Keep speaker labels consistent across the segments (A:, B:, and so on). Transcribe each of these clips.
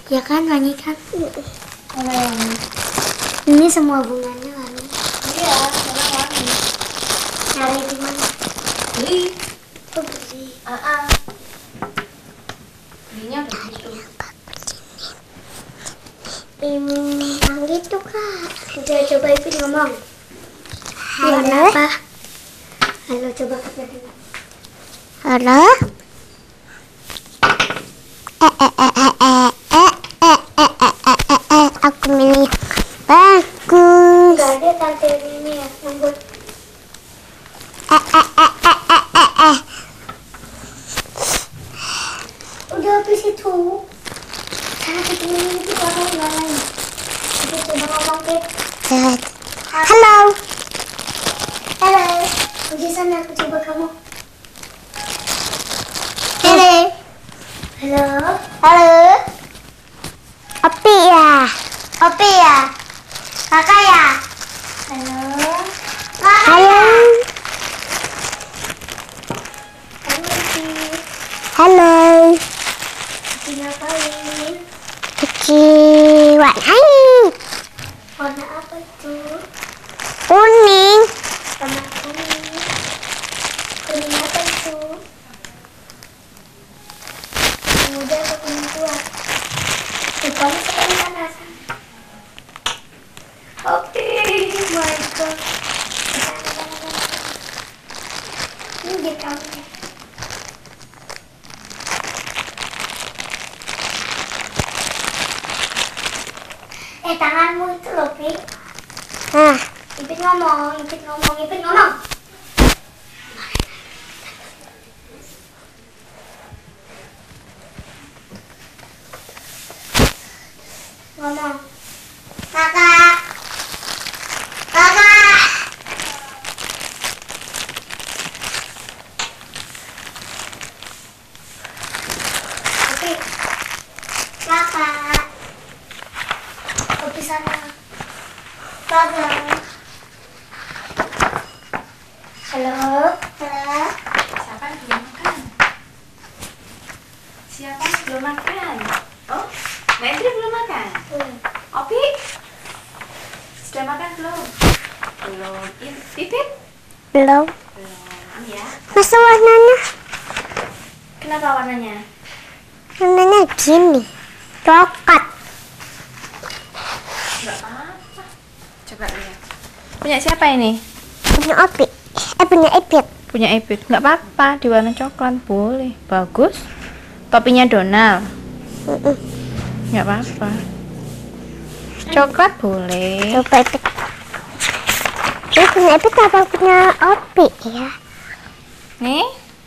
A: Ya kan, wangi kan?
B: Mana wangi?
A: Ini semua bunganya wangi.
B: Iya, memang wangi.
A: Cari di mana?
B: Beli.
A: Oh, beli.
B: Belinya begitu.
A: Yang gitu kak. Udah coba Ibu ngomong.
C: Halo.
A: Iya, apa? Halo, coba kata dulu.
C: Halo. Aku milih bagus.
A: Gak ada tante ini ya, nunggu. Udah habis itu. Sana kita ini itu orang lain. Kita coba ngomong ke.
C: Halo.
A: Halo. Di sana aku coba kamu.
C: Halo.
A: Halo.
C: Halo. Opi ya. Opi ya. Kakak ya.
A: Halo.
C: Halo.
A: Kamu lagi
C: Halo.
A: ngapain?
C: Kiki warna
A: Warna apa itu?
C: kuning.
A: Warna kuning. Kuning apa itu? Kuning muda atau kuning tua? Kamu sekarang sana. Oke, my god. Ini dia kamu. Tanganmu itu loh, Pik.
C: Nah,
A: Ipin ngomong. Ngomong.
C: kakak. Kakak.
A: Oke. Kakak. Kopi sana. Kakak. Halo. Halo.
B: Siapa yang belum makan? Siapa yang belum makan? Oh, Maitri belum makan. Opi, sudah makan belum? Belum. Pipit?
C: Belum.
B: Belum ya.
C: Masa warnanya?
B: Kenapa warnanya?
C: Warnanya gini. Coklat.
B: Enggak apa-apa. Coba lihat. Punya siapa ini?
C: Punya Opi. Punya Ipit.
B: Punya Ipit. Enggak apa-apa, di warna coklat boleh. Bagus. Topinya Donald. Enggak apa-apa. Coklat boleh.
C: Coba Ipit. Ini punya Ipit apa punya Opi ya?
B: Nih.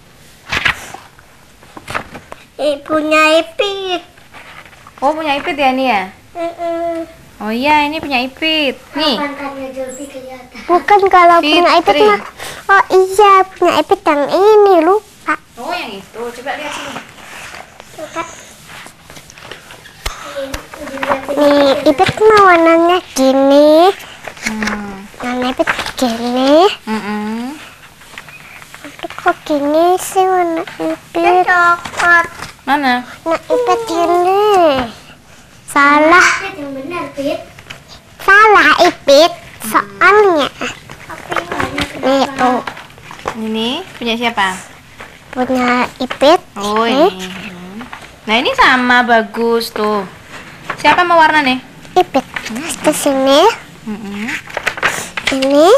C: Punya Ipit.
B: Oh, punya Ipit ya ini ya? Oh iya, ini punya Ipit. Nih.
A: Pantatnya Jolvi kelihatan.
C: Bukan kalau punya Ipit
B: Fitri.
C: mah. Oh iya, punya Ipit yang ini lupa.
B: Oh, yang itu. Coba lihat sini.
C: Nih, Ipit mah warnanya gini. Warna Ipit gini. Kok gini sih warna Ipit? Coklat.
B: Mana?
C: Nah, Ipit gini. Salah.
A: Pit yang benar, Pit.
C: Salah Ipit. Soalnya. Nih, oh,
B: Ini punya siapa?
C: punya Ipit.
B: Oh, ini. Nah, ini sama bagus tuh. Siapa mau warna nih?
C: Ipit. Ke sini. Ini.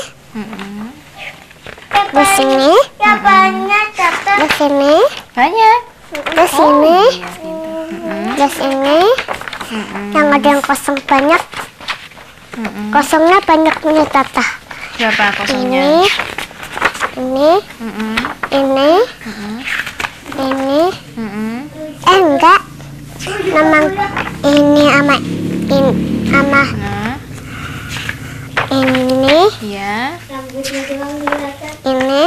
C: Di sini.
A: Ya banyak, Tante.
C: Di sini.
B: Banyak.
C: Di sini.
B: Iya, pintar.
C: Di sini. Yang ada yang kosong banyak. Kosongnya banyak punya Tata.
B: Siapa kosongnya?
C: Ini. Ini. Ini. Ini. Enggak. Memang ini sama ini sama
B: Nah,
C: ini.
B: iya.
A: Rambutnya doang kelihatan.
C: Ini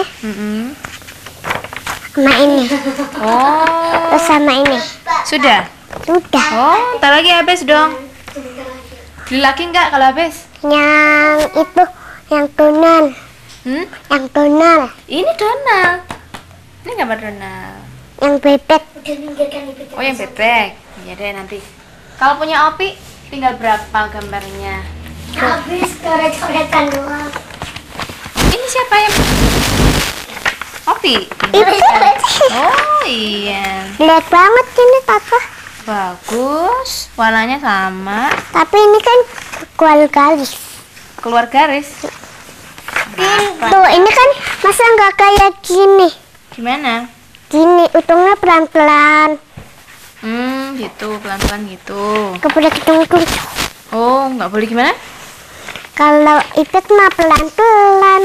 C: sama ini.
B: Oh,
C: Terus sama ini.
B: sudah.
C: Sudah.
B: Oh, ntar lagi habis dong.
A: Sebentar lagi.
B: Beli lagi nggak kalau habis?
C: Yang itu, yang tunan. Yang tunan.
B: Ini Donald. Ini gambar Donald.
C: Yang bebek.
A: Udah minggirkan Ipit.
B: Oh, yang bebek. Iya deh nanti. Kalau punya Opi, tinggal berapa gambarnya?
A: Habis coret-coretan doang.
B: Ini siapa yang? Opi. Oh iya.
C: Jelek banget ini kakak.
B: Bagus. Warnanya sama.
C: Tapi ini kan kual garis.
B: Keluar garis.
C: Tuh ini kan masa nggak kayak gini.
B: Gimana?
C: Gini, utungnya pelan-pelan.
B: Gitu, pelan-pelan gitu.
C: Gak boleh hitung-hitung.
B: Oh, nggak boleh gimana?
C: Kalau ipet mah pelan-pelan.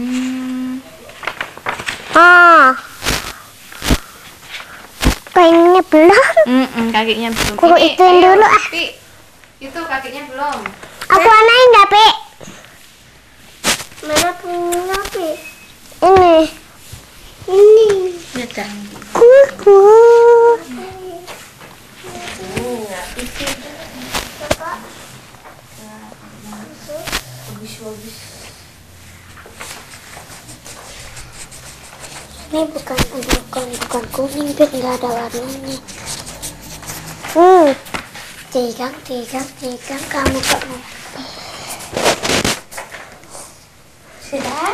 C: Oh. Kakinya belum.
B: Kakinya belum.
C: Aku ituin dulu ah.
B: Pi. Itu kakinya belum.
C: Aku warnain nggak, Pi?
A: Mana punya Pi?
C: Ini. Ini.
B: Lihat.
C: Kuku. Ini bukan kuning, Pit, nggak ada warnanya. Tigang, kamu kok mau?
A: Sudah.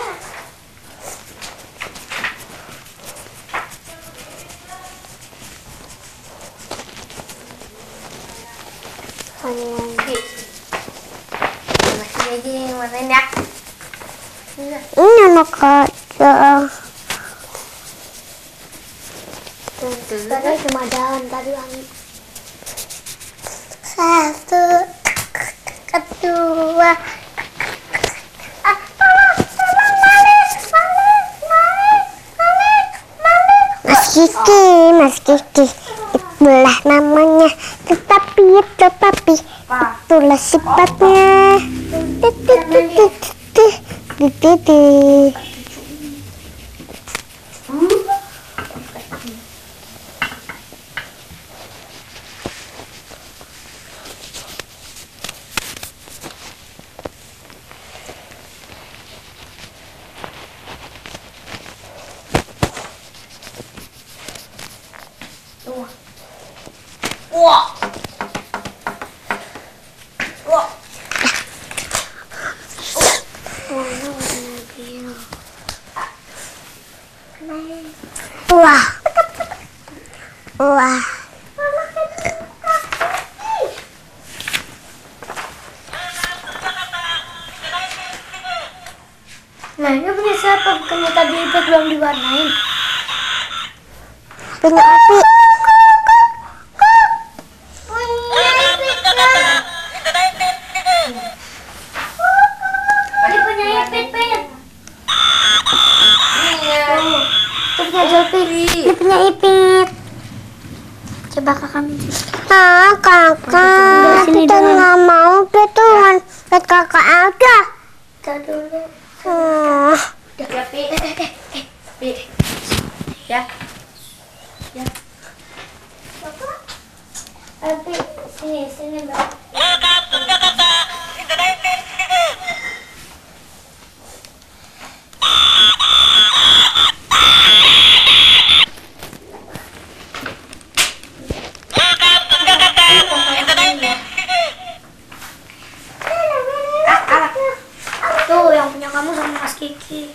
A: Masih aja yang warnain ya.
C: Ini anak kacang.
A: Tadi cuma daun, tadi wangi.
C: Satu, kedua. Mas Kiki, itulah namanya. Tetapi itulah sifatnya. Wah. Wah.
A: Nah ini punya siapa? Bukannya tadi itu belum diwarnain.
C: Punya api.
A: Ini punya Ipit, Pit. Itu punya Jolpi.
C: Ini punya Ipit.
A: Coba kakak minta.
C: Kakak, kita nggak mau betulan. Lihat kakak aja.
A: Kita dulu.
B: Ya, Pi. Pi. Ya. Ya.
A: Tapi sini Mbak. Tuh yang punya kamu sama Mas Kiki.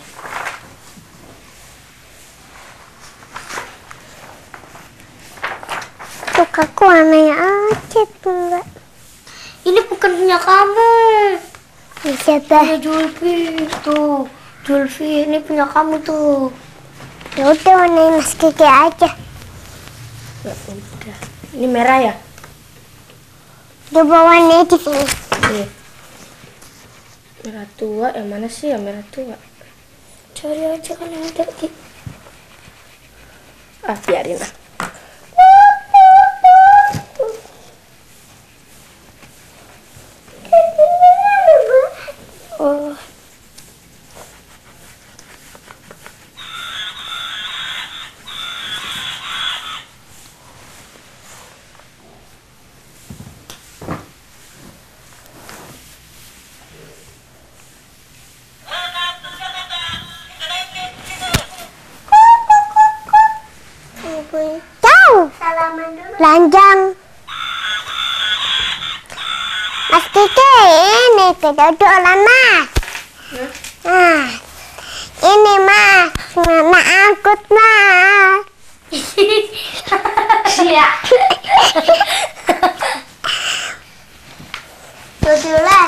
C: Tuh kakak warnanya aja tuh Mbak.
A: Ini bukan punya kamu.
C: Ini siapa?
A: Punya Julfi. Tuh, Julfi ini punya kamu tuh.
C: Ya udah warnain Mas Kiki aja.
A: Ya udah. Ini merah ya?
C: Coba warnanya di sini.
A: Iya. Merah tua, yang mana sih ya merah tua? Cari aja kan yang ada di. Biarin lah. Oh.
C: Jauh.
A: Salaman dulu.
C: Lanjang. Kiki, ini kedodoran Mas. Nah, ini Mas, Mama angkut Mas.
A: Iya. Dodolan.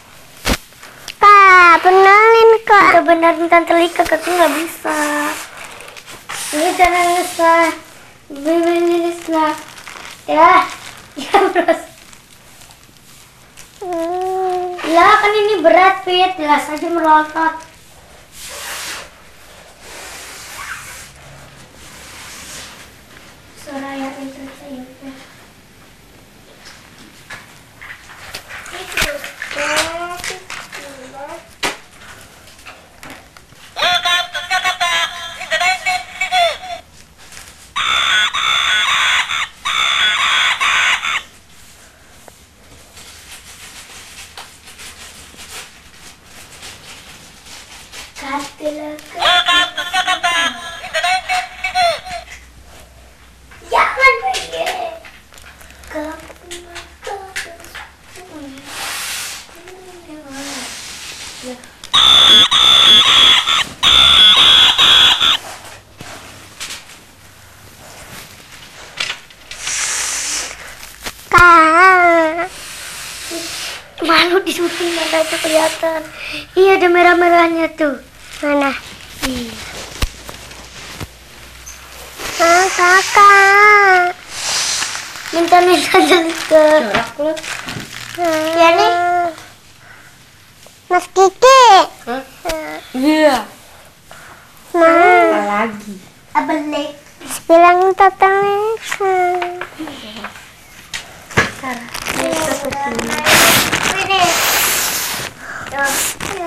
C: Kak, benerin Kak.
A: Kita benerin Tante Lika, Kakak nggak bisa. Ini jangan ngeslah. Ini ngeslah. Ya. Ya terus. Lah kan ini berat Fit, jelas aja merotot. Suara yang itu saya. Jangan pergi.
C: Kak.
A: Malu di syuting ada itu kelihatan. Iya ada merah-merahnya tuh.
C: Mana?
A: Ih.
C: Kakak.
A: Minta Jalika.
B: Corak lu.
A: Ya nih.
C: Mas Kiki.
B: Iya.
C: Nah,
B: Lagi.
A: Abelek.
C: bilang Tante Lika.
A: Ini. Ayo.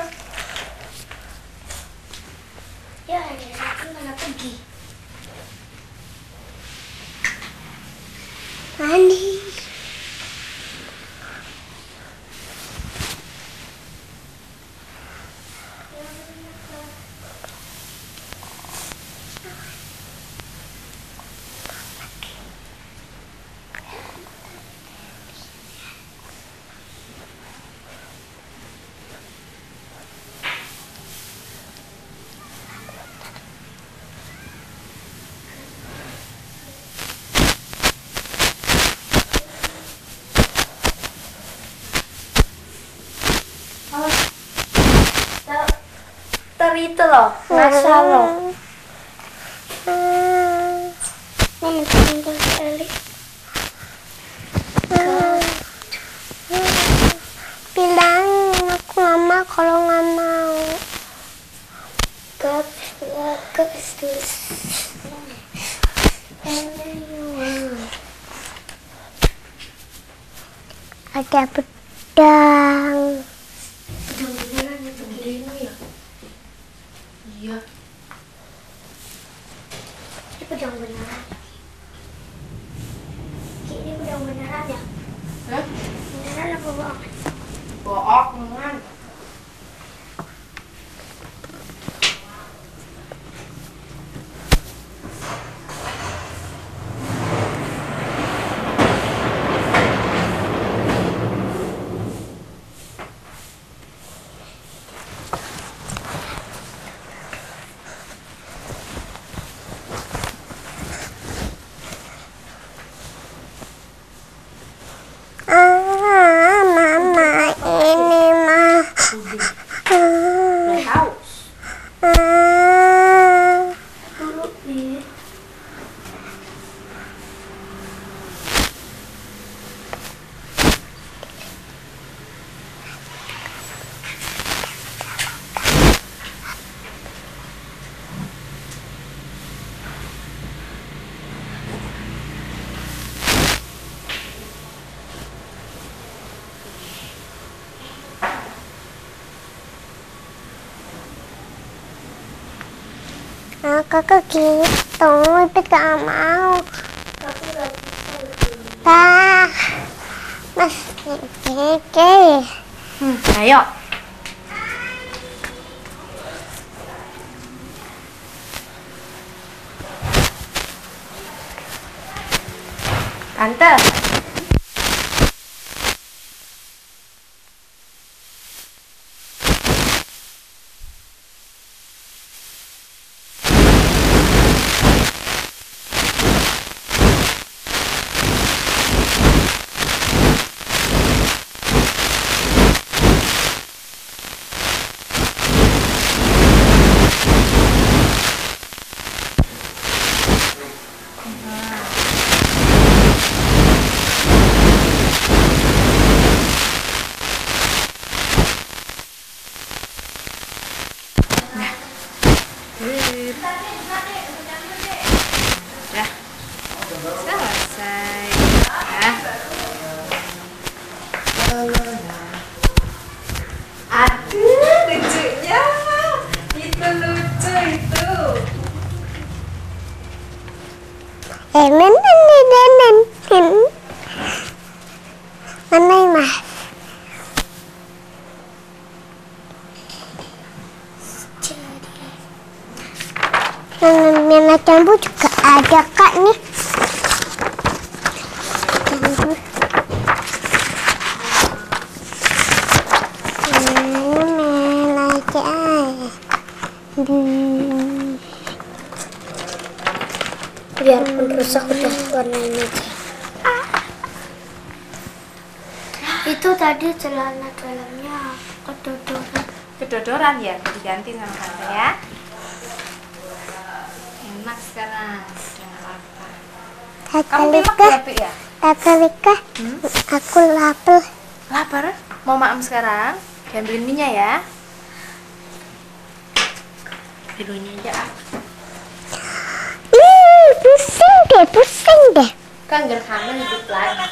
A: Ya, ini mana pergi?
C: Mandi.
A: Itu loh, ngasal loh.
C: Ini tinggal sekali. Bilang aku mama kalau nggak mau. Ada pedang.
B: Iya.
A: Ini pedang beneran. Ini pedang beneran ya?
B: Hah?
A: Beneran apa bohong?
B: Bohongan.
C: Mama ini mah.
B: Udah tahu.
A: Dulu nih.
C: Kakak gitu, tapi gak mau.
A: Tapi gak bisa.
C: Pak, Mas Kiki.
B: Ayo. Tante.
C: Mana Ima? Nenek jambu juga ada Kak nih. Biarpun rusak udah warnain aja.
A: Itu tadi celana dalamnya kedodoran.
B: Kedodoran ya, diganti sama tante ya. Enak sekarang, udah nggak lapar. Kamu pilek ya, Pi ya?
C: Tata Rika, aku lapar.
B: Lapar? Mau maem sekarang? Diambilin minyak ya. Birunya aja.
C: Pusing deh.
B: Kan gerhana hidup lagi.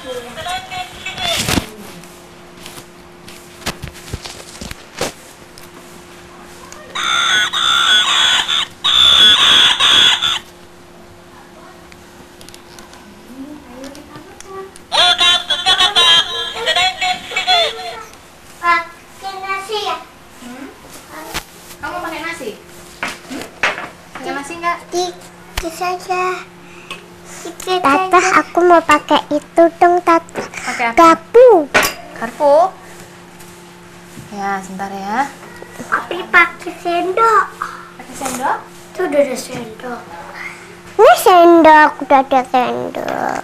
A: Pakai nasi ya?
B: Kamu pakai nasi? Pakai nasi nggak?
A: Dikit saja.
C: Tata, aku mau pakai itu dong, Tata.
B: Pakai apa?
C: Garpu.
B: Garpu? Ya, sebentar ya.
A: Tapi pakai sendok.
B: Pakai sendok?
A: Itu udah ada sendok.
C: Ini sendok, udah ada sendok.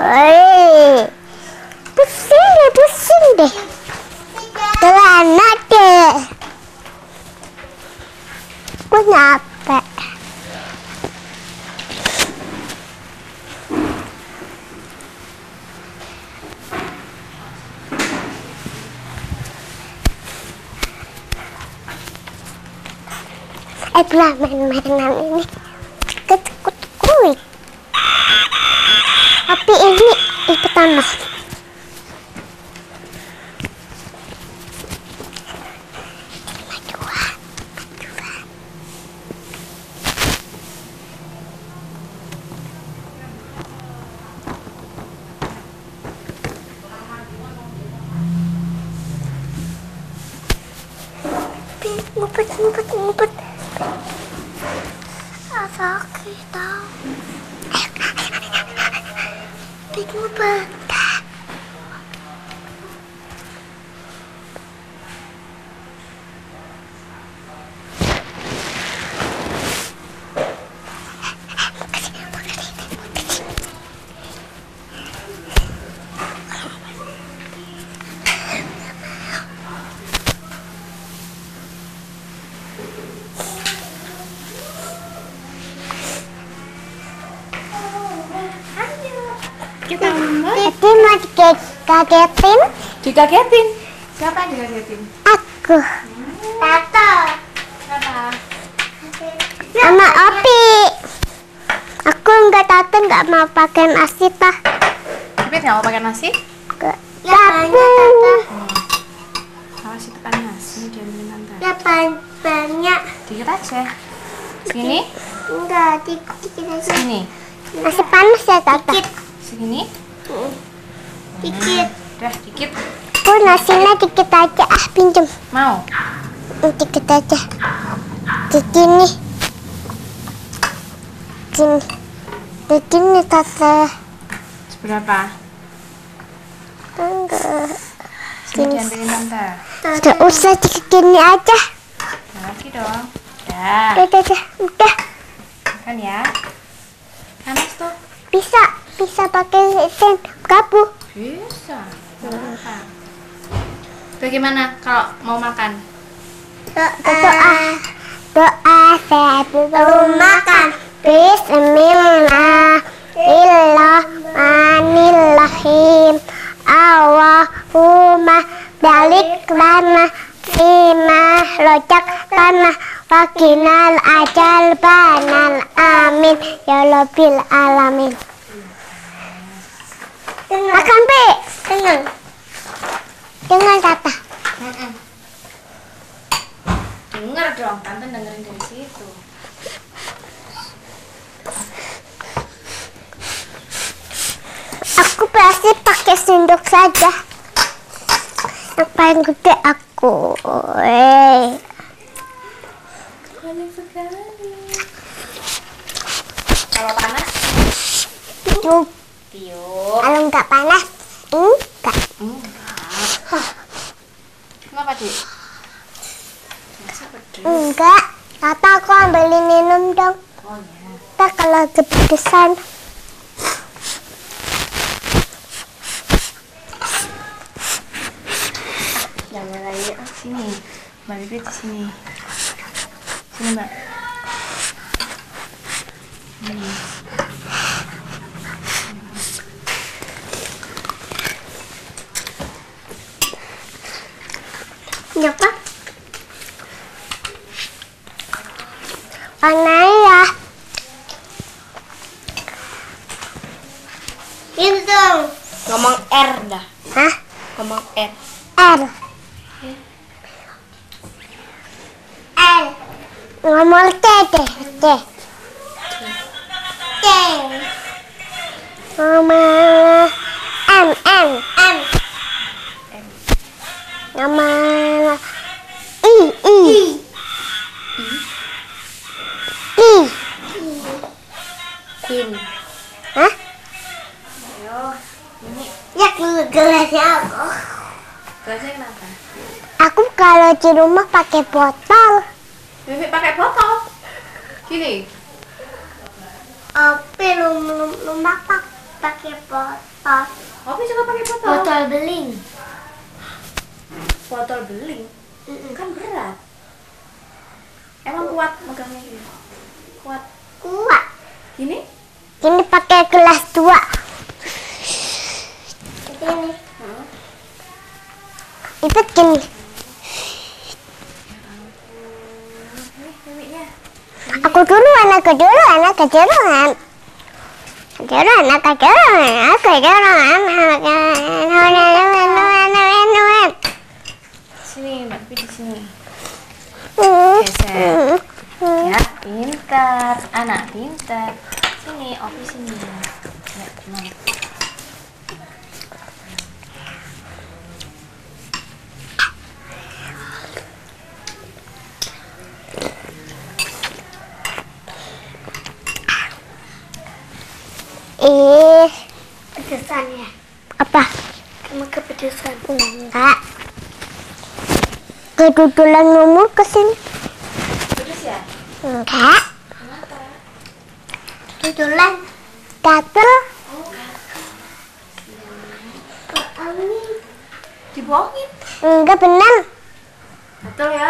C: Pusing deh. Celana deh. Aku nyampe. Itulah main-mainan ini. Ketekut-kuit. Tapi ini itu tanah. Ngumpet. Sakit tau. Ngumpet.
B: Kita
C: Jadi mau dikagetin?
B: dikagetin. Siapa yang dikagetin?
C: Aku.
A: Tato.
B: Siapa?
C: Sama Opi. Aku nggak mau pakai nasi tah.
B: Pipit nggak mau pakai nasi?
C: Garpu.
B: Awas itu kan nasi diambilin tante.
A: Ya banyak.
B: Dikit aja. Sini?
A: Enggak, dikit aja.
B: Sini.
C: Nasi panas ya, Tata?
B: Segini?
A: Dikit.
B: Udah, dikit.
C: Aku nasinya dikit aja, pinjem.
B: Mau?
C: Dikit aja. Di sini. Di sini, Tata.
B: Seberapa?
C: Enggak.
B: Sini diambilin tante.
C: Udah usah segini aja.
B: Lagi dong. Udah.
C: Udah.
B: Makan ya. Panas tuh.
C: Bisa pakai garpu.
B: Bisa. Apa? Bagaimana kalau mau makan?
C: Doa sebelum makan. Bismillahirrahmanirrahim. Allahumma balik lana lima rojak tanah wakinal ajal banal amin ya rabbil alamin. Makan Pi. Dengar Tata.
B: Dengar dong, tante dengerin dari situ.
C: pasti pakai sendok saja. Yang paling gede aku.
B: Banyak sekali. Kalau panas,
C: Tiup.
B: tiup.
C: Kalau nggak panas, enggak.
B: Kenapa, Dik? Masa pedes?
C: Enggak. Kata aku ambilin minum dong.
B: Oh ya.
C: Ntar kalau kepedesan.
B: Jangan lagi. Sini. Mbak Bibi di sini. Sini, Mbak.
C: Ini apa? Warna ya. Itu.
A: Ngomong R dah.
C: Hah?
A: Ngomong R.
C: R. R. Ngomong T deh. T. T. Ngomong M. M. M. Ngomong I. I. I.
A: Queen.
C: Hah?
B: Ayo. Ini
C: Ya gelasnya aku.
B: gelasnya kenapa?
C: Aku kalau di rumah pakai botol.
B: Bibi pakai botol. Gini.
C: Tapi rumah pakai botol.
B: Opi juga pakai botol.
A: Botol beling.
B: Botol beling. Kan berat. Emang kuat megangnya gini? Kuat.
C: Kuat.
B: Gini?
C: Ini pakai gelas 2. Ini. Itu gini.
B: Bibinya.
C: Aku dulu, anak dulu, anak dulu, anak dulu, anak dulu, anak dulu.
B: Sini, Mbak Bibi di sini. Geser. Ya, pintar. Anak pintar. Sini, Opi sini. Ya, gimana?
A: Pedesan ya.
C: Apa?
A: Kamu kepedesan.
C: Enggak. Kedudulan ngomong kesini.
B: Pedes ya?
C: Enggak.
B: Kenapa?
C: Kedudulan. Gatel.
B: Dibohongin.
C: Enggak benar.
B: Betul ya?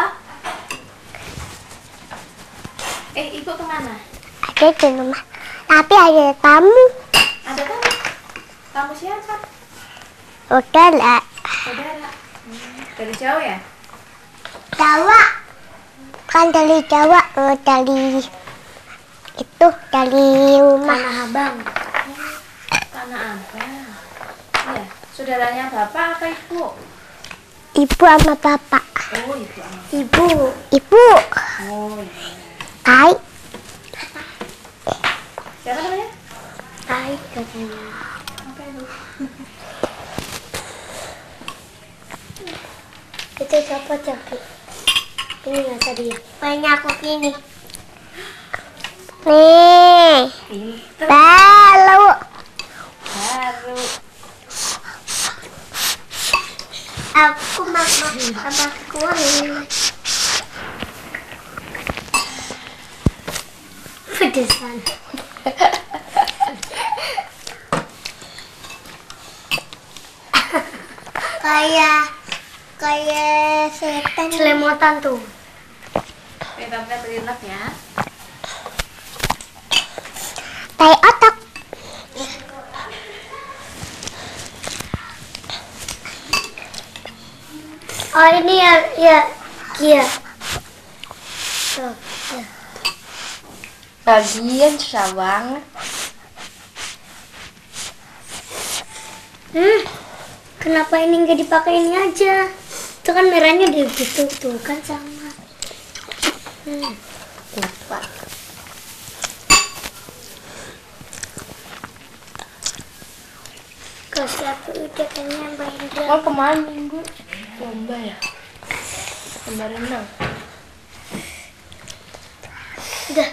B: Ibu kemana?
C: Ada di rumah. Tapi ada tamu.
B: Ada tamu? Tamu siapa?
C: Udah lah.
B: Saudara. Dari jauh ya?
C: Jawa. Kan dari Jawa. Dari itu. Dari rumah.
A: Tanah Abang.
B: Tanah Abang. Iya. Saudaranya bapak apa ibu?
C: Ibu sama bapak.
B: Oh, ibu.
C: Ibu. Ibu.
B: Oh, iya.
C: Hai.
B: Siapa namanya?
A: Tai katanya.
B: Apa itu?
A: Itu siapa cakep? Ini nggak tadi ya?
C: Banyak aku gini. Nih.
B: Pinter.
C: Baru.
B: Baru.
C: Aku mama kuat.
A: Pedesan.
C: Kayak setan.
A: Selemotan tuh.
B: Tante beliin lap ya.
C: Tai otak.
A: Oh ini ya, Kia. Tuh, tuh.
B: Bagian susah banget.
A: Kenapa ini nggak dipakai ini aja? Itu kan merahnya di gitu tuh kan sama.
B: Lupa.
A: siapa udah kayaknya Mbak Indra.
B: Oh kemarin minggu lomba ya. Lomba renang.
A: Udah.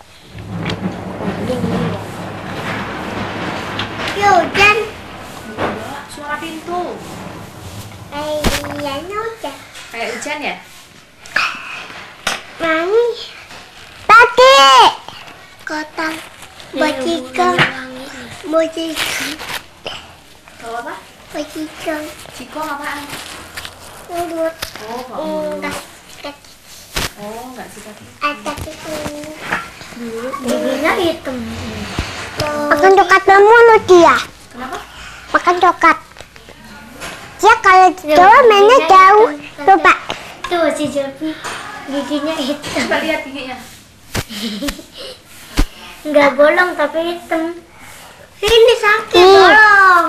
C: Ya hujan.
B: Enggak, suara pintu.
C: Iya, hujan.
B: Kayak hujan ya?
C: Mami. Tadi. Kotak. Bajikang. Bajikang.
B: Kalau apa?
C: Bajikang.
B: Jiko apaan?
C: Urut.
B: Oh, nggak mau.
C: Enggak.
B: Oh, nggak suka.
C: Ada itu.
A: Giginya hitam.
C: Makan coklat mulu dia.
B: Kenapa?
C: Makan coklat. Dia kalau jauh mainnya jauh. Coba.
A: Tuh si Jelpi giginya hitam.
B: Coba lihat giginya.
A: Nggak bolong tapi hitam. Ini sakit bolong.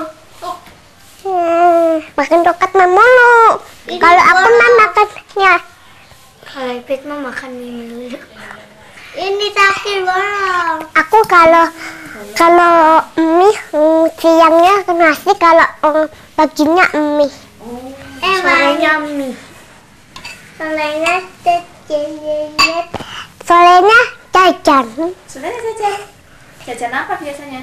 C: Makan coklat mulu. Kalau aku mah makannya.
A: Kalau Ipit mah makan mie dulu.
C: Ini sakit bolong. Aku kalau mie siangnya nasi, kalau paginya mie.
A: Sorenya mie.
C: Solenya jajan. Solenya jajan.
B: Sudah jajan. Jajan apa biasanya?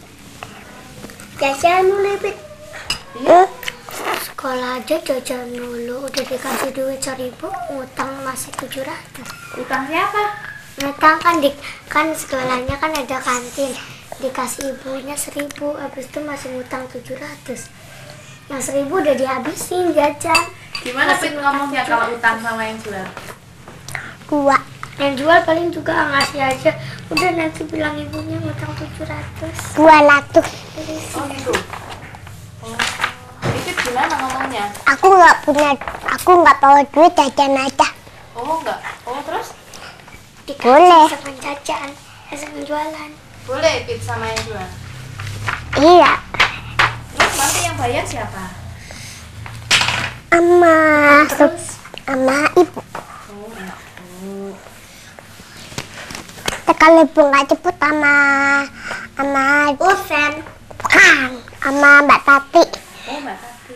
C: Jajan mulai
B: Iya.
A: Sekolah aja jajan dulu udah dikasih duit 1.000, utang masih 700.
B: Utang siapa?
A: Utang kan sekolahnya kan ada kantin, dikasih ibunya 1.000, habis itu masih utang 700. Yang 1.000 udah dihabisin jajan.
B: Gimana Pit ngomongnya kalau utang sama yang jual?
C: Dua.
A: Yang jual paling juga ngasih aja, udah nanti bilang ibunya utang 700.
C: 200.
B: Oh gitu. Oh. Itu gimana ngomongnya?
C: Aku nggak bawa duit, jajan aja.
B: Oh enggak. Oh terus?
A: Dikasih
C: Boleh.
A: sama jajan, sama jualan.
B: Boleh Pit sama yang jual.
C: Iya.
B: Terus nanti yang bayar siapa?
C: Sama ibu.
B: Oh enak. Oh.
C: Kalau ibu nggak cepet sama
A: Usen.
C: bukan, sama Mbak Tati.
B: Oh Mbak Tati.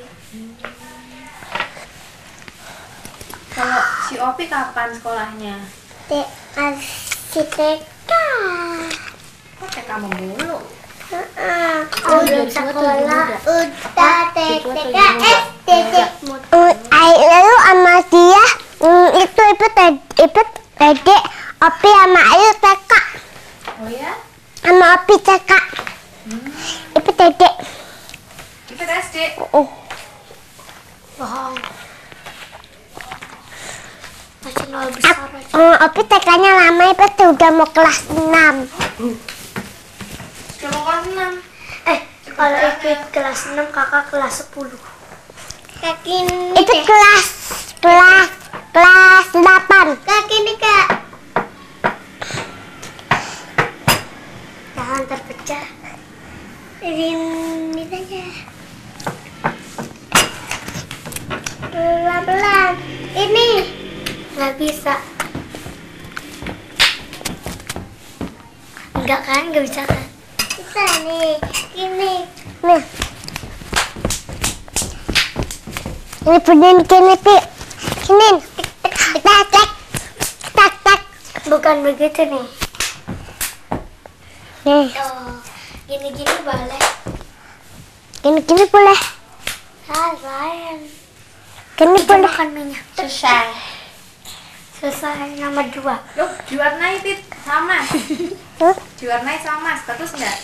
B: Kalau si Opi kapan sekolahnya?
C: Si TK.
B: Kok TK memulu?
A: Belum sekolah.
C: Udah TK SD. Lalu sama dia itu Dede, Opi sama Ayu TK.
B: Oh ya?
C: Sama Opi TK. Itu Dede.
B: Kita SD.
A: Bohong. Masih nol besar aja.
C: Opi TK-nya lama, itu udah mau kelas 6.
B: Sudah mau kelas 6.
A: Kalau Ipit kelas 6, kakak kelas 10.
C: Itu kelas 8. Kaki nih Kak.
A: Jangan terpecah.
C: Ini saja. Pelan-pelan. Ini
A: Nggak bisa. Enggak kan? Nggak bisa kan?
C: bisa nih. Ini. Nih. Ini punya kini Pi. Kini. Tak.
A: Bukan begitu nih.
C: Nih.
A: Oh, gini-gini boleh.
C: Kini boleh.
A: Sayang.
C: Kini
A: Kita
C: boleh.
A: makan minyak. Selesai nomor 2.
B: Loh, diwarnai Pit sama.
C: Huh?
B: Diwarnai sama, status enggak?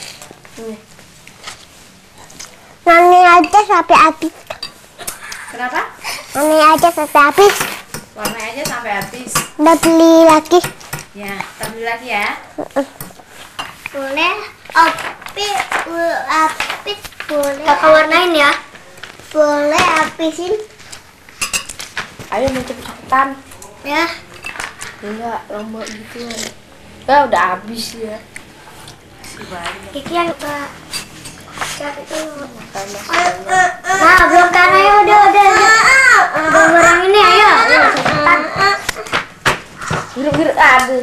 C: Nani aja sampai habis.
B: Kenapa?
C: Nani aja sampai habis.
B: Warnai aja sampai habis.
C: Udah beli lagi.
B: Ya, kita beli lagi ya.
C: Boleh. Opi boleh.
A: Kakak warnain ya.
C: Boleh habisin.
B: Ayo mau cepet-cepetan.
A: Ya.
B: Enggak, lomba gitu. Ya udah habis ya. Si banyak.
A: Kiki yang cari dulu.
B: Tambah.
A: Nah, belum kan, ayo udah. Barang ini ayo. Cepetan.
B: Biru, aduh.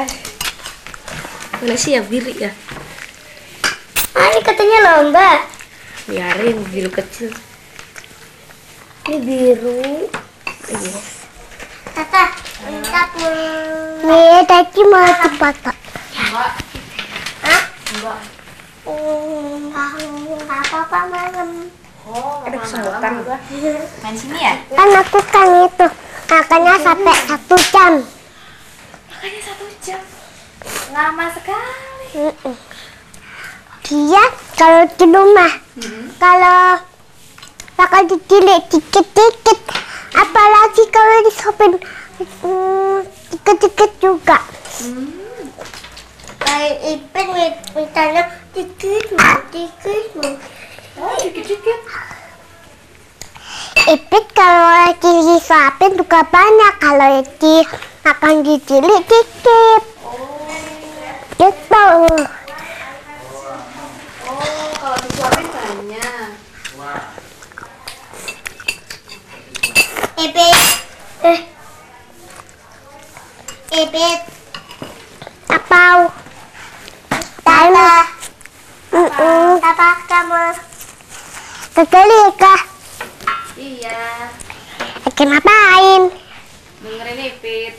B: Mana sih ya biru ya?
A: Ah, ini katanya lomba.
B: Biarin biru kecil.
A: Ini biru.
B: Iya.
C: Tata, minta nih tadi mau dipotong.
B: Enggak.
C: Hah?
B: Enggak.
C: Enggak apa-apa malam.
B: Oh, ada kesemutan gua. Main sini ya?
C: Kan aku kan itu makanya sampai 1 jam.
B: Makanya 1 jam. Lama sekali.
C: Dia kalau di rumah, kalau bakal dicilik dikit-dikit, apalagi kalau disopin dikit-dikit juga. Kayak Ipin misalnya dikit.
B: Oh, dikit-dikit.
C: Ipin kalau disuapin juga banyak, kalau akan dicilik dikit. Gitu.
B: Oh, kalau disuapin banyak.
C: Ipin. Apa? Tala. Apa kamu? Sekali kah?
B: Iya.
C: Lagi ngapain?
B: Dengerin Ipit.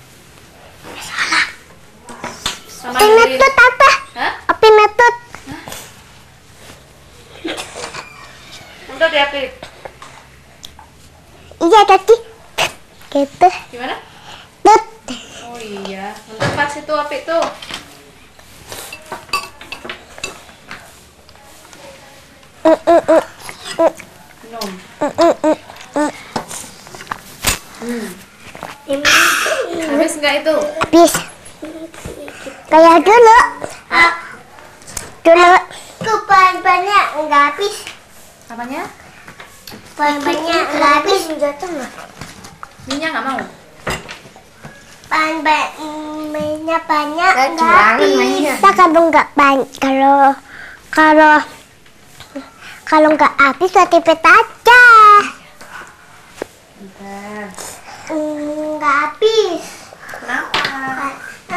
B: Sama
C: Api
B: dengerin.
C: metut apa?
B: Hah?
C: Api metut.
B: Udah ya, Pit.
C: Iya tadi. Gitu.
B: Gimana?
C: Tut.
B: Oh iya, untuk pas itu Apik tuh. Minum. Habis nggak itu?
C: Bis. Kayak dulu. Dulu. Paling banyak nggak habis.
B: Apanya?
C: Paling banyak nggak habis.
A: Jatuh nggak?
B: Minyak nggak mau?
C: Paling banyak banyak
A: Nggak
C: nggak
A: jualan
C: habis.
A: mainnya.
C: Kita kalau nggak banyak kalau nggak habis berarti peta aja.
B: Bentar.
C: Nggak habis.
B: Kenapa?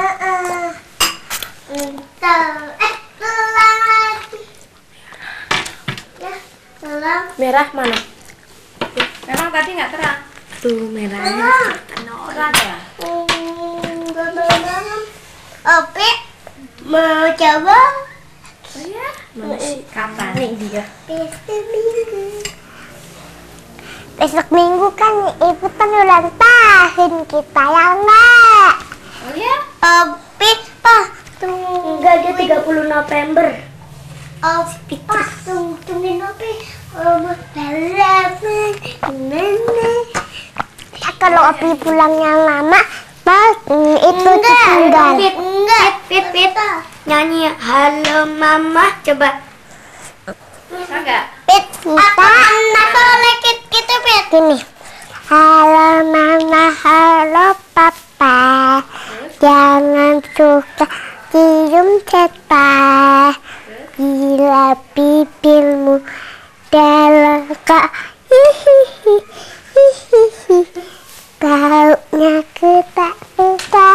C: Tulang lagi. Ya, tulang.
A: Merah mana?
B: Memang tadi nggak terang.
A: Tuh merahnya.
B: Terang ya?
C: Opi, mau coba?
B: Oh iya?
A: Mana sih?
B: Kapan?
A: Nih dia.
C: Besok minggu kan ibu kan ulang tahun kita ya enggak?
B: Oh iya?
C: Opi, tunggu.
A: Enggak, dia 30 November.
C: Opi, tungguin Opi. Kalau Opi pulangnya lama, itu tinggal.
A: Pip. Nyanyi halo mama, coba.
B: Bisa nggak?
C: Pit, kita kita Pit. Gini. Halo mama, halo papa. Jangan suka cium cepat. Gila bibirmu dalam kak. Baunya ku tak suka.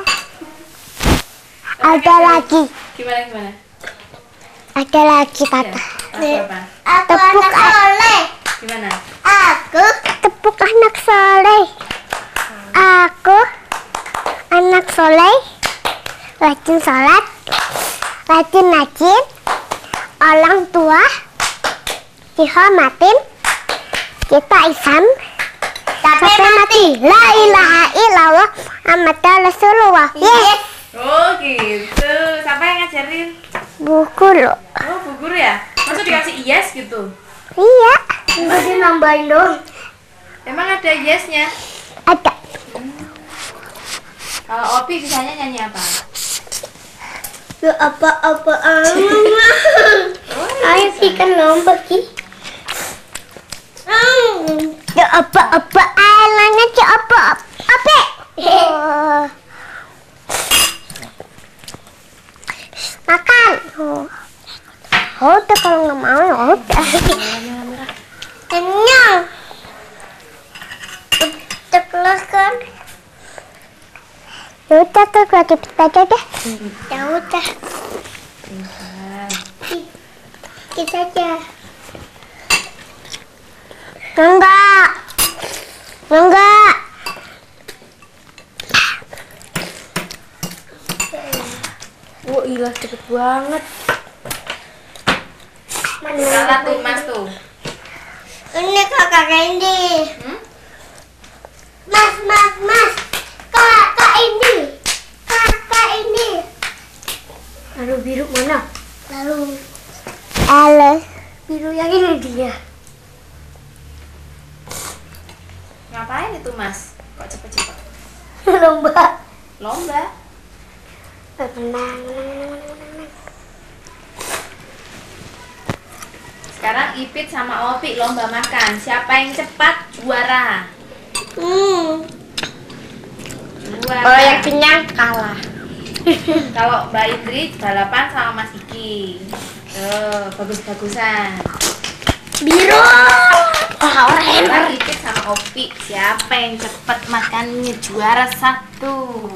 C: Ada lagi.
B: Gimana?
C: Ada lagi kata.
B: Apa?
C: Tepuk soleh.
B: Gimana?
C: Aku tepuk anak soleh. Aku anak soleh. Rajin sholat. Rajin orang tua dihormatin. Kita Islam sampai mati. La ilaha illallah Muhammad Rasulullah. Yes.
B: Oh gitu. Siapa yang ngajarin?
C: Buku lo.
B: Oh, bu guru ya? Masa dikasih yes gitu?
C: Iya.
A: Enggak, dia nambahin dong.
B: Emang ada yesnya?
C: Ada.
B: Kalau Opi bisanya nyanyi apa?
A: Ya apa-apa ayo ikan lomba ki.
C: Ya apa-apa airnya apa? Makan. Udah kalau nggak mau ya udah. Kenyang. Udah kelas kan? Ya udah tuh lagi aja deh. Ya udah. Kita aja.
D: Wah, gila cepet banget.
B: Salah tuh Mas tuh.
C: Ini kakak Randy. Mas. Kakak ini.
A: Lalu biru mana?
C: Halo.
A: Biru yang ini dia.
B: Ngapain itu Mas? Kok cepet-cepet?
A: Lomba. Menang.
B: Sekarang Ipit sama Opi lomba makan. Siapa yang cepat juara? Juara.
D: Kalau yang kenyang kalah.
B: Kalau Mbak Indri balapan sama Mas Iki. Bagus-bagusan.
D: Biru.
B: Sekarang Ipit sama Opi. Siapa yang cepat makannya juara 1?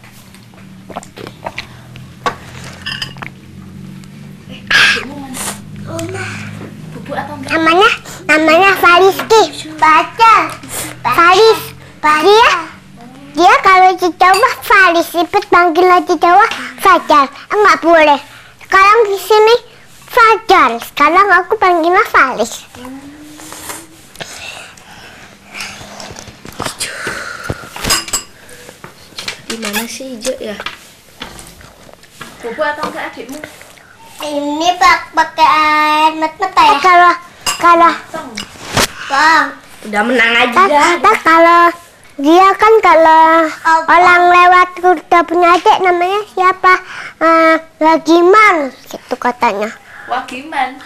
B: Bubuk atau enggak?
C: Namanya Fariski. Baca. Faris. Dia kalau di Jawa Faris, Ipit panggil di Jawa Fajar. Enggak boleh. Sekarang di sini Fajar. Sekarang aku panggilnya Faris.
D: Di mana sih Ijo ya?
B: Bubuk atau enggak adikmu?
C: Ini pakai air mata ya. Kalau Bang.
D: Udah menang aja dah.
C: Kalau dia kan kalau orang lewat udah punya adik namanya siapa? Lagiman gitu katanya.
B: Wagiman.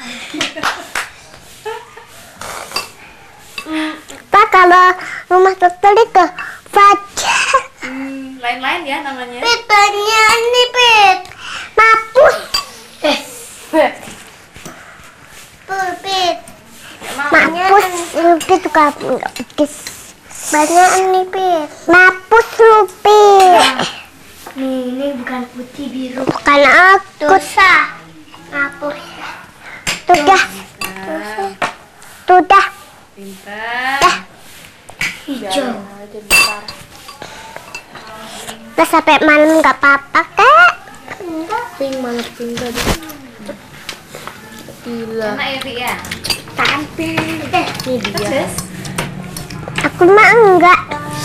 C: Pak kalau rumah dokter itu Fajar.
B: Lain-lain ya namanya.
C: Pitanya ini Pit. Mapus. Pit. Mapus Pit juga Pit. Banyak ini Pit. Mapus Pit.
A: Ini bukan putih biru.
C: Bukan aku. Dosa. Mapus. Sudah.
B: Pintar.
A: Hijau.
C: Terus sampai malam nggak apa-apa kak?
D: Pink mana pink tadi? Gila.
B: Enak ya, Pi ya?
C: Tampil.
D: Ini dia.
B: Pedes.
C: Aku mah enggak.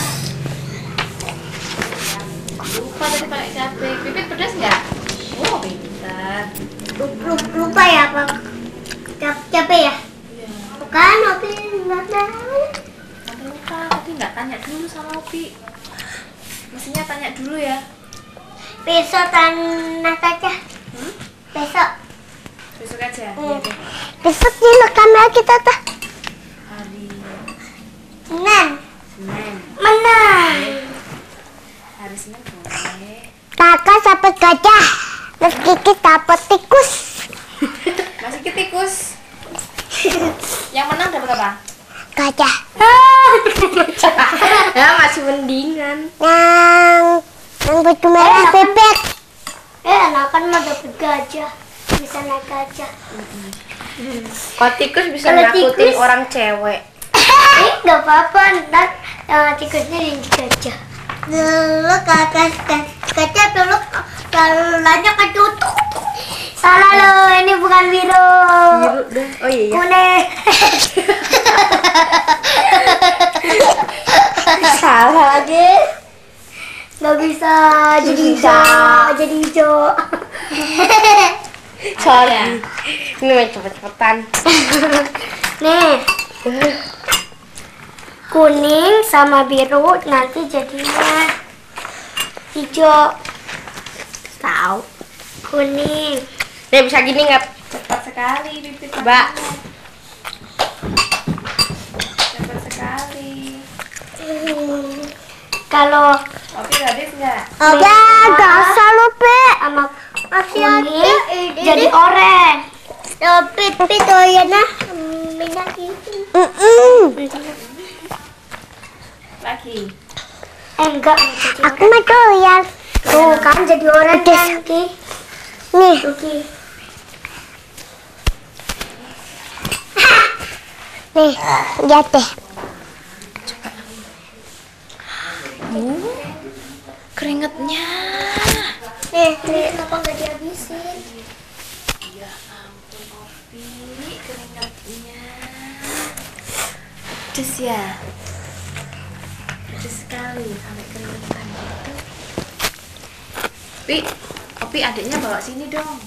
B: Lupa tadi pakai cabai. Pipit pedes nggak? Oh, pintar.
C: Lupa ya apa? Capek ya?
B: Iya.
C: Bukan, Opi nggak tahu.
B: Sampai lupa. Tadi nggak tanya dulu sama Opi. Mestinya tanya dulu ya.
C: Besok tanah saja. Besok.
B: Besok aja.
C: Hmm.
B: Iya deh.
C: Besok di kamera kita tuh.
B: Hari
C: Senin.
B: Senin.
C: Menang.
B: Hari Senin boleh.
C: Kakak dapat gajah. Terus Kiki dapat tikus.
B: Masih ke tikus. Yang menang dapat apa?
C: Gajah.
D: Ya masih mendingan.
C: Yang baju merah bebek.
A: Enakan mah dapet gajah. Bisa naik gajah.
D: Kalau tikus bisa
A: Kalau
D: nakutin
A: tikus-
D: orang cewek.
A: Nggak apa-apa. Ntar tikusnya diinjek gajah.
C: Dulu kakak gajah dulu jalannya ketutup.
A: Salah lo, ini bukan biru.
D: Biru dah. Oh iya.
A: Kuning.
D: Salah lagi.
A: Nggak bisa jadi hijau. Jadi hijau.
D: Sorry. Ini main cepet-cepetan.
A: Nih. Kuning sama biru nanti jadinya hijau.
D: Tahu.
A: Kuning.
D: Nih bisa gini nggak?
B: Cepat sekali Pipit.
D: Mbak.
B: Cepat sekali.
A: Kalau
B: Opi habis nggak?
C: Ya, gak usah lupa.
A: sama
C: Masih
A: kuning
C: ada ini.
A: jadi oranye.
C: Pit oyana minyak itu.
B: Lagi.
A: Enggak jadi
C: Aku mah doyan.
A: tuh kan jadi oranye kan Ki.
C: Nih,
A: Tuh, Ki.
C: nih, lihat deh.
B: Keringetnya.
C: Nih,
A: Kenapa nggak dihabisin?
B: Ya ampun Opi, keringatnya. Pedes ya? Pedes sekali sampai keringetan gitu. Opi adiknya bawa sini dong.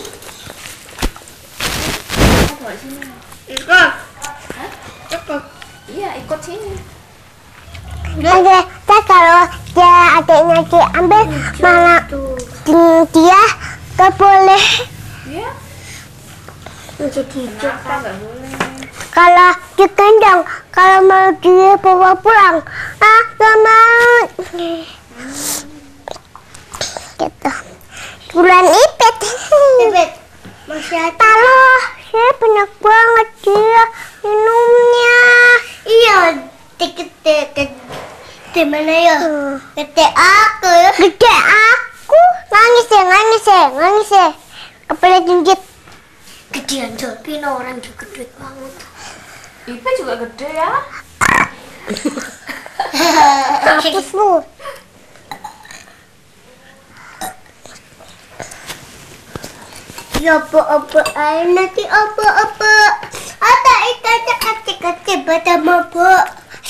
B: Bawa sini.
D: Ikut.
B: Hah?
D: Ikut.
B: Iya, ikut sini.
C: Oke, kalau dia adiknya diambil malah dia gak boleh.
B: Iya?
A: Jadi
B: Kenapa nggak boleh?
C: Kalau digendong, kalau mau dia bawa pulang, gak mau. Gitu. Bulan Ipit.
A: masih ada.
C: Kalau saya banyak banget dia minumnya.
A: Iya, deket-deket. Di mana ya? Gede aku.
C: Gede aku. Nangis ya. Kepala jinjit.
A: Gedean Jolpino orang juga gede banget.
B: Ipe juga gede ya?
C: Aktifmu.
A: Ya apa-apa aja nanti apa-apa. Ada ikannya kecil-kecil pada mabuk.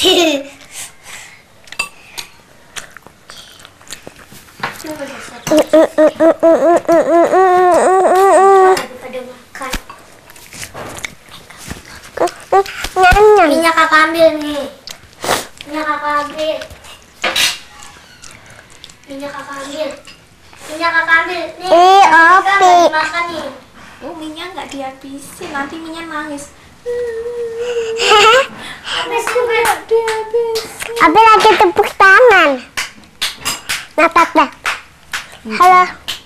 A: Pada makan. Minyak kakak ambil nih. Minyak kakak ambil. Nih.
C: Opi.
A: Makan nih.
B: Oh, minyak nggak dihabisin, nanti minyak nangis.
A: Habisin ber.
B: Dihabisin.
C: Abi lagi tepuk tangan. Napak dah. Halo.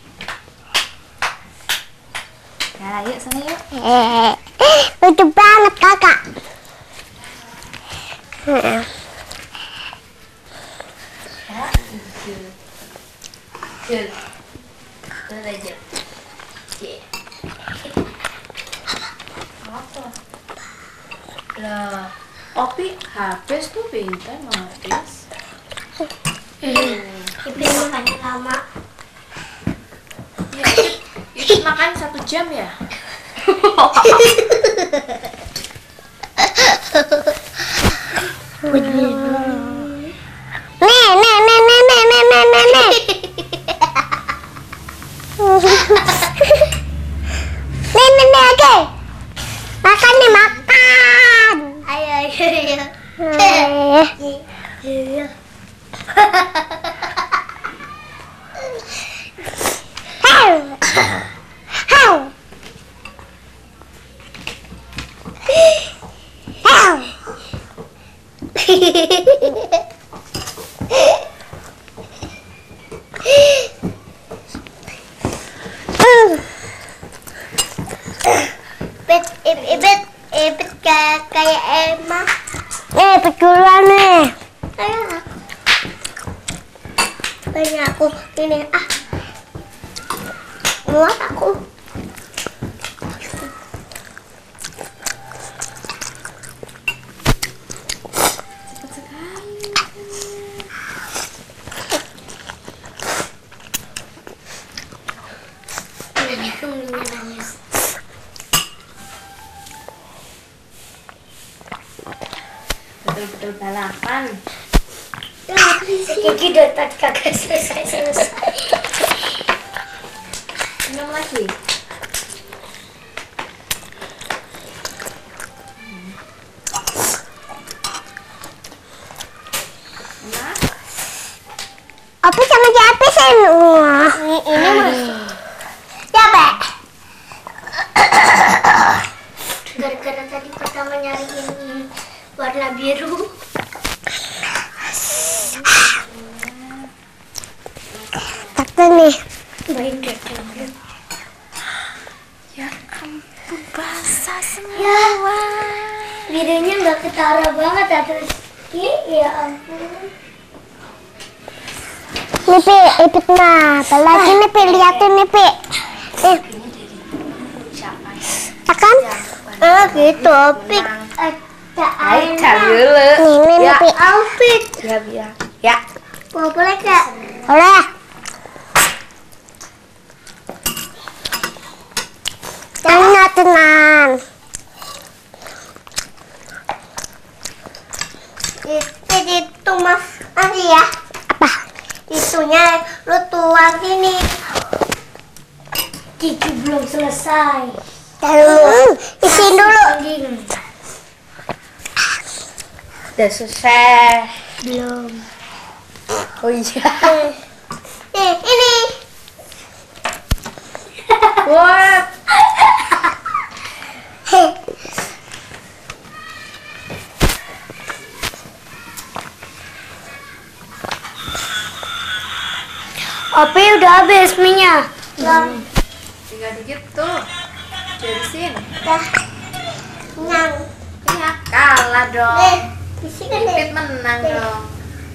B: Ya, yuk sana yuk.
C: Lucu banget kakak.
D: Jul. Jul aja.
B: Apa?
D: Lah.
B: Opi habis tuh pintar mau habis.
A: Ibu makannya lama.
B: Ya, Ikut makan 1 jam ya?
C: Nih, oke. Makan nih, makan.
A: Ayo. Iya. Ibet kayak Emma.
C: Betulan nih.
A: Ayo. Banyak aku ini muat aku. Nangis.
B: Betul-betul balapan.
A: Gigi dotat kagak selesai.
B: Minum lagi. Enak?
C: Opi sama siapa sih?
A: Ini masuk. Siapa? Gara-gara tadi pertama nyariin warna biru.
C: Takut nih.
A: Baik deh.
B: Ya ampun, basah semua.
A: Ya, birunya nggak ketara banget terus. Ya ampun.
C: Nih, Pi, Ipit nah. Apalagi nih, Pi, liatin nih, Pi. Nih, tekan.
A: Gitu, Pik.
D: Hai,
A: Ada
D: dulu.
C: Nih,
D: Ya.
C: Pi.
A: outfit.
D: Ya, biar. Ya.
A: Boleh Kak?
C: Boleh.
A: Kiki belum selesai.
C: Isi dulu.
D: Udah selesai.
A: Belum.
D: Oh iya.
C: Ini.
D: Wah.
A: Opi udah habis minyak.
B: Tinggal dikit tuh. Jelasin.
C: Nang.
B: Ya kalah dong.
C: Isi kan
B: Pipit menang dong.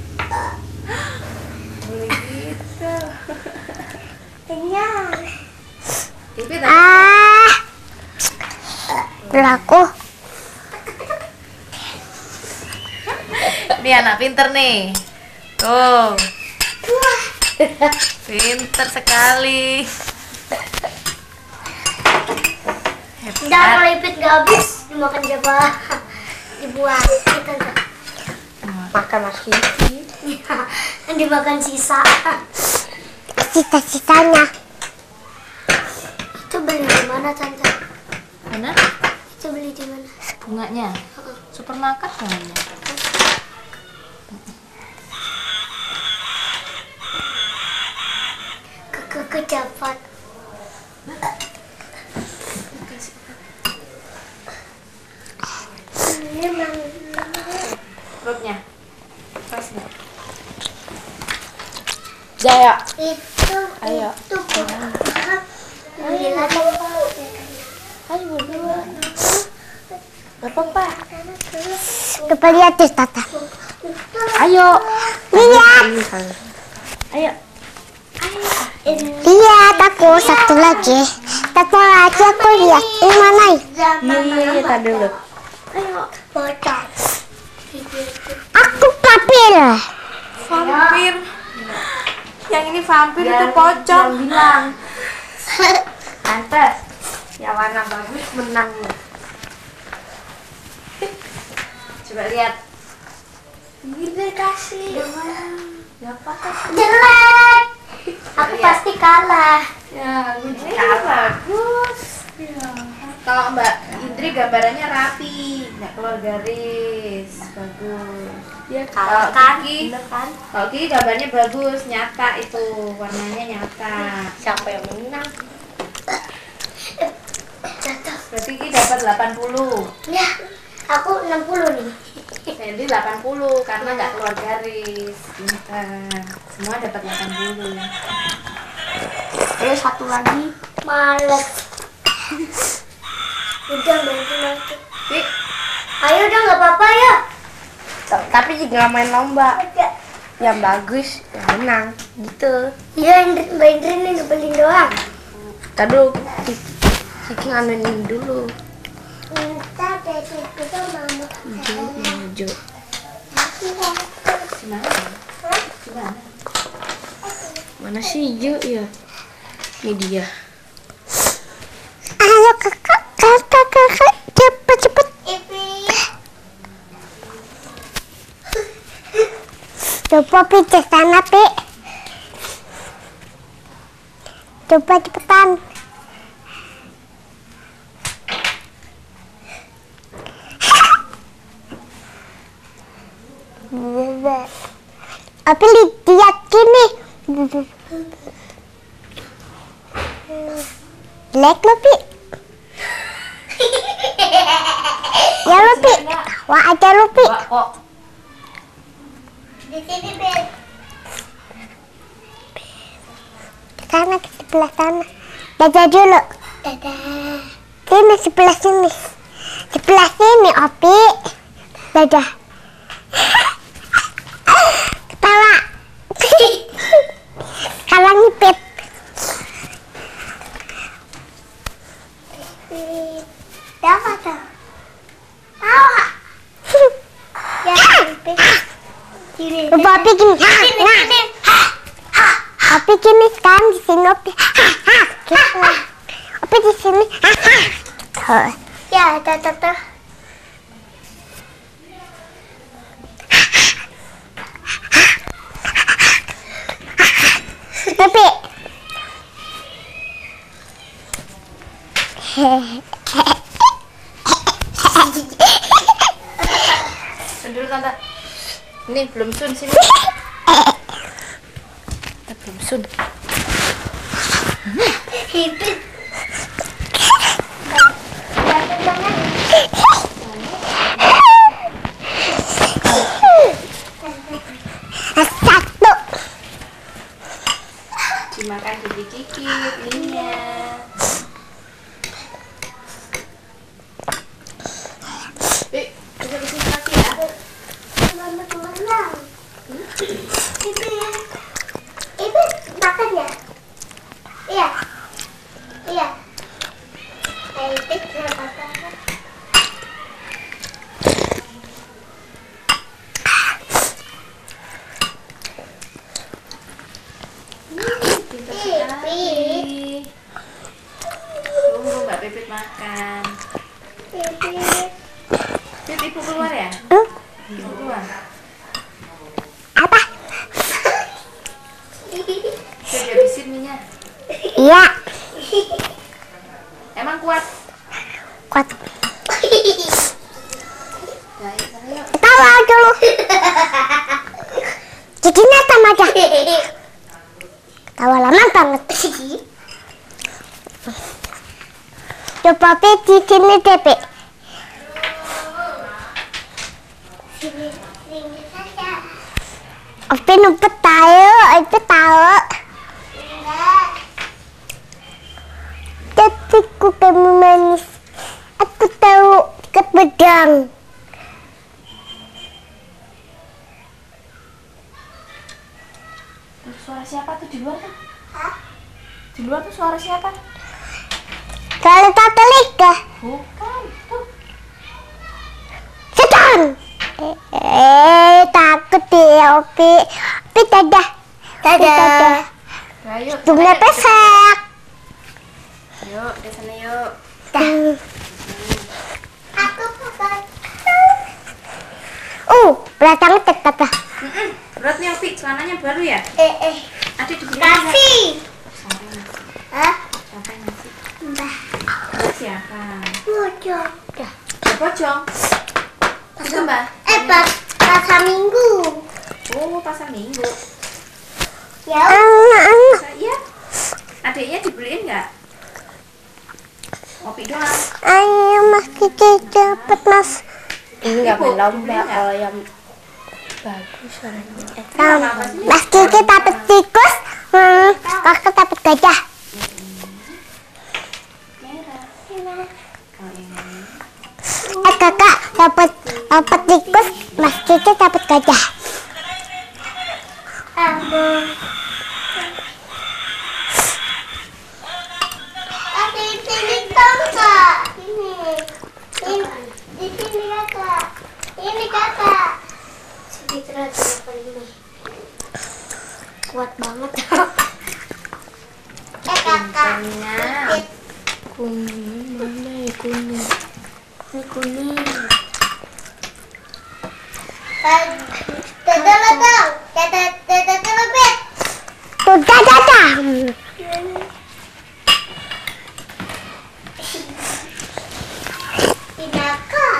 B: Boleh gitu.
C: kenyang.
B: Pipit
C: Berlaku.
B: Ini anak pinter nih. Tuh. Pinter sekali.
A: Udah kalau ipit gak habis dimakan siapa? Dibuang. Kita enggak.
D: Makan Mas
A: Dimakan sisa.
C: Sisa-sisanya.
A: Itu beli di mana Tante?
B: Mana?
A: Itu beli di mana?
B: Bunganya. Supermarket namanya.
A: Kejapat.
B: Perutnya. Pas nggak?
D: Jaya.
A: Itu.
D: Ayo.
A: Itu beli lagi.
D: Ayo buruan. Gak apa-apa.
C: Coba lihat deh, Tata.
D: Ayo.
C: Lihat.
D: Ayo.
C: Lihat aku satu lagi. Satu lagi aku lihat. Ini mana?
D: Iya, tadi dulu.
A: Bocor.
C: Aku papil.
B: Vampir. Yang ini vampir itu pocong.
D: Yang bilang. Tante, yang warna bagus menang.
B: Coba lihat.
A: Ini kasih.
B: Ya apa sih?
A: Jelek. Aku pasti kalah.
B: Ya, ini bagus. Ya. Kalau Mbak Indri gambarannya rapi, nggak keluar garis, bagus.
D: Ya
B: Kalau
A: kan?
B: Kiki,
D: Bener kan?
B: kalau Kiki gambarnya bagus, nyata itu warnanya nyata.
D: Siapa yang menang?
A: Jatuh.
B: Berarti Kiki dapat 80.
A: Ya, aku 60 nih.
B: Jadi 80 karena nggak keluar garis. Pintar. Semua dapat 80.
D: Ayo satu lagi.
A: Males. Udah nanti.
B: Kiki,
A: Ayo udah nggak apa-apa ya.
D: Tapi juga main lomba. Yang bagus yang menang. Gitu.
A: Iya, Mbak Indri nih ngebelin doang.
D: Tadi dulu. Kiki nganuin dulu.
A: Kita itu mama.
D: Maju.
B: gimana? Gimana?
D: Mana sih hijau ya? Ini dia.
C: Ayo kakak, cepet. Coba pijak sana, Pi. Coba cepetan. Tapi lihat gini. Jelek lo, Pi. Ya lo, Pi. Wah aja lo, Pi.
B: Wah, kok
A: Di sini, Ben.
C: Sana ke sebelah sana. Dadah dulu.
A: Dadah.
C: Sini sebelah sini. Sebelah sini, Opi. Dadah. Ketawa. Kalau ngipit.
A: Siapa tuh? Tawa. Ya, ngipit. Gini.
C: Opi gini.
A: Sini.
C: Opi gini sekarang di sini, Opi. Gitu. Opi di sini.
A: Ya, tata.
C: Opi.
B: Sun dulu tante. Ini belum sun sini. Kita belum sun.
A: Hibit.
C: Satu.
B: Dimakan dikit-dikit minyak. Bisa kesini lagi ya.
A: Hibit, makan ya? Iya. Iya. Hibit, makan.
B: Pintar sekali. Tunggu Mbak Pipit makan.
A: Hibit.
B: Pipit ibu keluar ya? Ibu keluar.
C: Apa?
B: Sudah dihabisin minyak.
C: Iya.
B: Emang kuat?
C: Kuat.
B: Ayo.
C: Tawa dulu. Giginya sama aja. Tawa lama banget. Coba Pi di sini deh, Pi.
A: Sini saja.
C: Opi numpet tahu, itu tahu.
A: Enggak.
C: Tetiku kamu manis. Aku tahu ikat pedang.
B: Suara siapa tuh di luar tuh?
A: Hah?
B: Di luar tuh suara siapa?
C: Kalau tak telik
B: Bukan. Tuh.
C: setan. Takut deh, Opi. Opi dadah. Dadah.
B: Ayo.
C: Jumlah pesek.
B: Yuk, ke sana yuk.
A: Aku pakai.
C: Belakangnya dekat lah.
B: Berat nih Opi, celananya baru ya? Adik dibeli
A: Nasi.
B: Siapa yang nasi?
A: Hah?
B: Siapa yang nasi?
A: Mbah.
B: Buat siapa?
A: Bocor.
B: Pocong. Itu Mbak.
A: Pasar Minggu.
B: Oh, pasar Minggu.
A: Ya.
B: Iya. Adiknya dibeliin nggak? Opi doang.
C: Ayo Mas Kiki cepet Mas.
D: Ini nggak
B: Ibu,
D: main lomba
B: dibeliin nggak?
D: kalau yang bagus suaranya.
B: Kenapa sih?
C: Mas Kiki dapat tikus, kakak dapat gajah.
B: Merah. Kalau yang ini.
C: Kakak dapat tikus, Mas Kiki dapat gajah.
A: Ada di sini kakak. Ini. Di sini kakak. Ini kakak. Citra ini. Kuat banget. Kakak.
B: Nah,
D: Kuning mana ya kuning?
A: Ini kuning. Dadah lebih. Dadah lebih.
C: Tuh dadah.
A: Pinakal.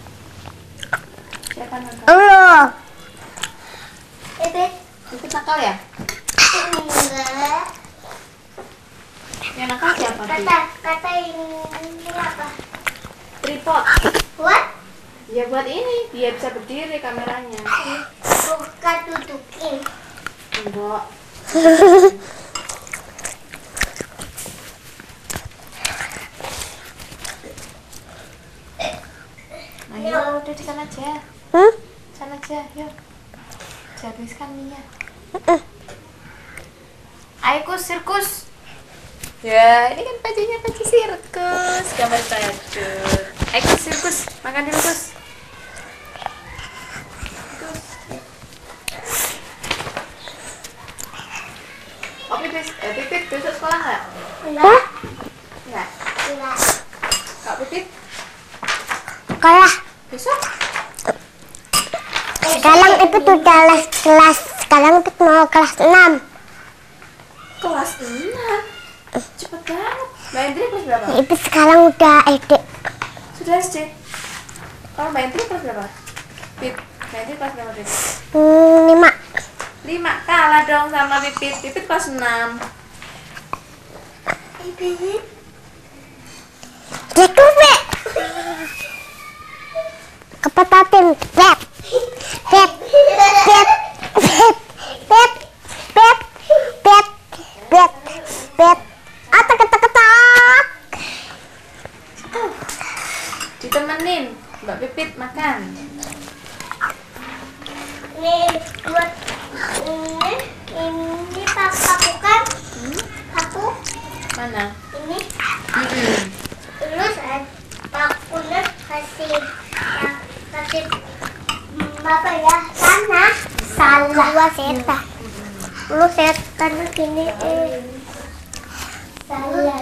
B: siapa nakal?
C: Allah.
A: Bebek.
B: Itu nakal ya?
A: Enggak.
B: Yang nakal siapa? Di?
A: Kata ini apa?
B: Tripod.
A: What?
B: Ya buat ini, biar bisa berdiri kameranya.
A: Bukan dudukin.
B: Enggak. Ayo, udah di sana aja. Sana aja, yuk. Habiskan minyak. Ayo kus, sirkus. Ya, ini kan bajunya baju sirkus. Gambar badut. Ayo kus, sirkus. Makan dulu kus. Oh, Pipit besok sekolah nggak?
A: Enggak.
B: Nggak.
A: Enggak.
B: Kak Pipit
C: Kalah.
B: besok?
C: Sekarang itu udah les kelas. Sekarang itu mau kelas 6.
B: Kelas 6. Cepet banget. Mbak Indri kelas berapa?
C: Itu sekarang udah SD.
B: Sudah SD. Kalau Mbak Indri kelas berapa? Pip, Mbak Indri kelas berapa, Pip?
C: 5.
B: 5. Kalah dong sama Pipit. Pipit kelas 6.
C: Dekupe. Kepetatin. Pep. Pep. Pep. Pep. Pep. Pep. Pep. Pep. Pep. Atak ketak ketak.
B: Ditemenin Mbak Pipit makan.
A: Nih buat ini paku kan? Paku
B: Mana?
A: ini. Terus pakunya kasih apa ya? Tanah. Salah setan. Lu setan gini salah.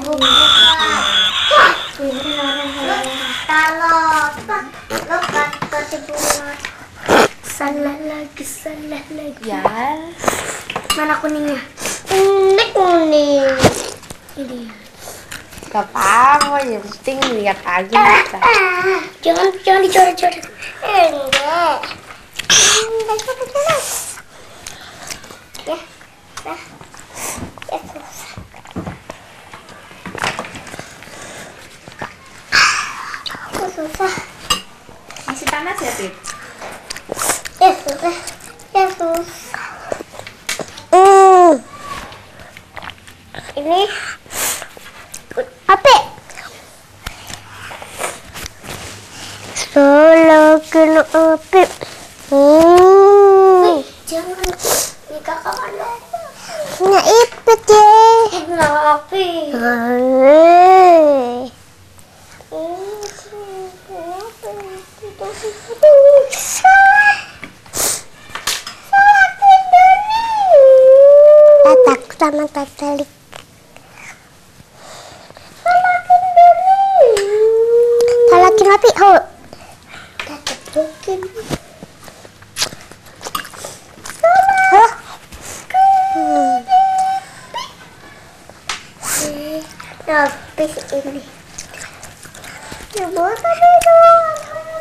A: Kalau apa? Lo kasih bunga. Salah lagi.
B: Ya.
A: Mana kuningnya?
C: Ini kuning.
A: Ini.
D: Gak apa-apa, yang penting lihat aja kita.
A: Jangan dicoret-coret.
C: Enggak. Enggak coba-coba. Ya. Nah. Ya susah. Susah.
B: Masih panas ya, Pip?
C: Ya susah. Ya susah. Ini apa? Solo kena api.
A: Jangan ini kakak mana?
C: Nggak ipet deh.
A: Ngapi?
C: Takut sama Titanic. Talakin api, ho.
A: Mungkin.
C: Hah?
A: Habis ini.
C: Ya buat api dong.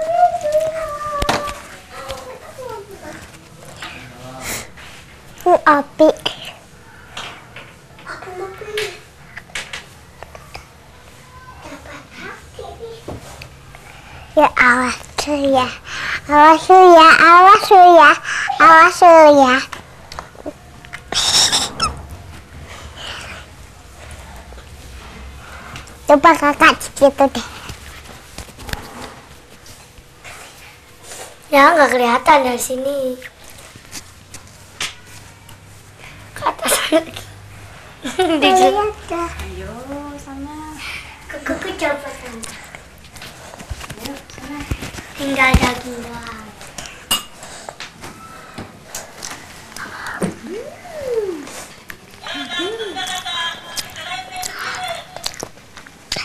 C: Api.
A: Aku mau pilih. Dapat hati nih.
C: Ya awas ya. Awas ya, awas ya. Awas ya. Coba kakak gitu deh.
A: Ya nggak kelihatan dari sini. Ke atas lagi. Di
C: Lihat dah.
B: Ayo, sana.
A: Ke coba sana.
B: Ayo, sana.
A: Tinggal daging doang.